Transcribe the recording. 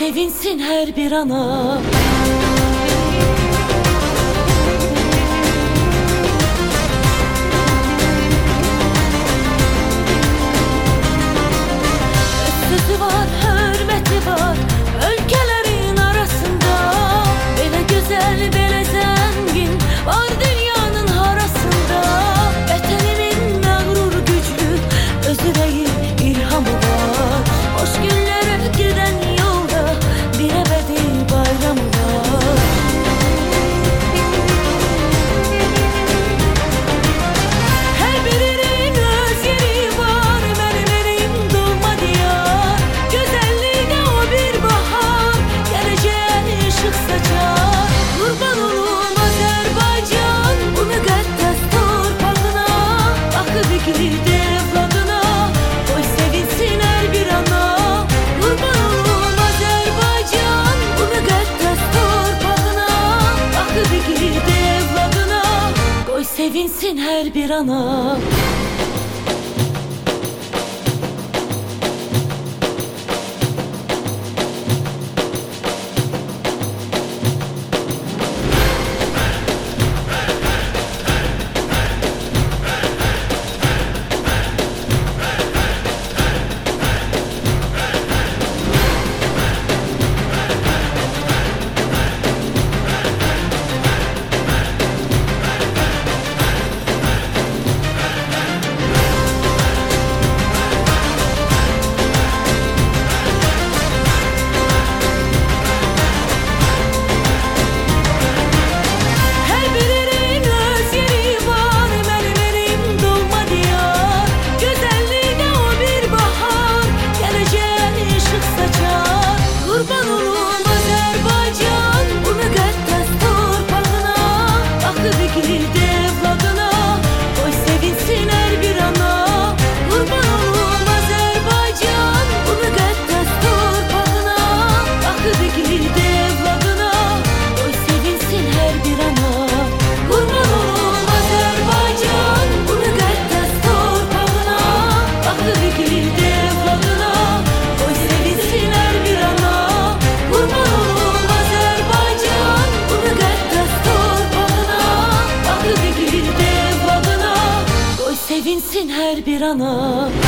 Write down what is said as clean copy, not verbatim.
sevinsin her bir ana. Sözü var, hürmeti var ülkelerin arasında. Böyle güzel, böyle zengin var dünyanın harasında. Vatanimin mağrur güçlü, özü değil ilhamı var. Hoş günlere giden yolda bir ebedi bayramı var. Her birinin öz yeri var, benim doğma diyar. Güzelliğine o bir bahar, geleceğe ışık saçar. Kurban olum Azerbaycan, bu müqəddəs torpağına. Akıb igid evladına, koy sevinsin her bir ana. Kurban olum Azerbaycan, bu müqəddəs torpağına. Akıb igid evladına, koy sevinsin her bir ana. Her birinin öz yeri var, benim doğma diyar. Güzelliğine o bir bahar, geleceğe ışık saçar. Kurban olum Azerbaycan, bu müqəddəs torpağına. Akıb igid evladına, koy sevinsin her bir ana. Kurban olum Azerbaycan, bu müqəddəs torpağına. Akıb igid evladına, koy sevinsin her bir ana. Kurban olum Azerbaycan, bu müqəddəs torpağına. Akıb igid evladına, koy sevinsin her bir ana. Kurban olum Azerbaycan, bu müqəddəs torpağına. Akıb igid evladına, koy sevinsin her bir ana.